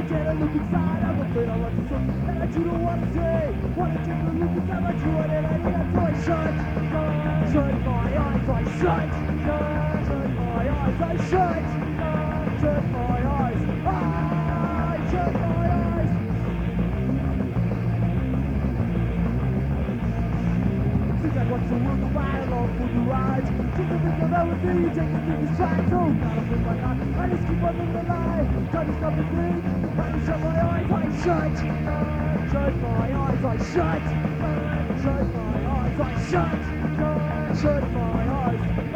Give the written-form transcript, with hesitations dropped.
dare to look inside, I'm afraid I'll let you see that I do not want to see. Wanna take a look inside my true identity, so I shut my eyes, I shut my eyes, I shut my eyes, I shut my eyes. Seems like what's the world of my love for the ride. Just to think of everything you take me through this track. So gotta put my heart, I just keep on living the lie. Time to stop and think, I just shut my eyes, I shut my eyes, I shut my eyes, I shut my eyes.